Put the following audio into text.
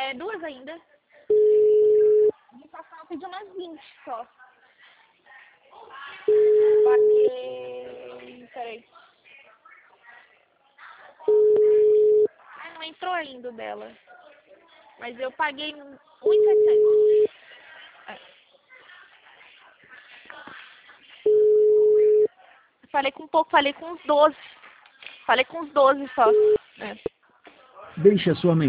Duas ainda. De passar, eu pedi umas 20 só. Paguei... Peraí. Ah, não entrou ainda o dela. Mas eu paguei 1.700. Falei com pouco, falei com uns 12. Falei com uns 12 só. Deixe a sua mensagem.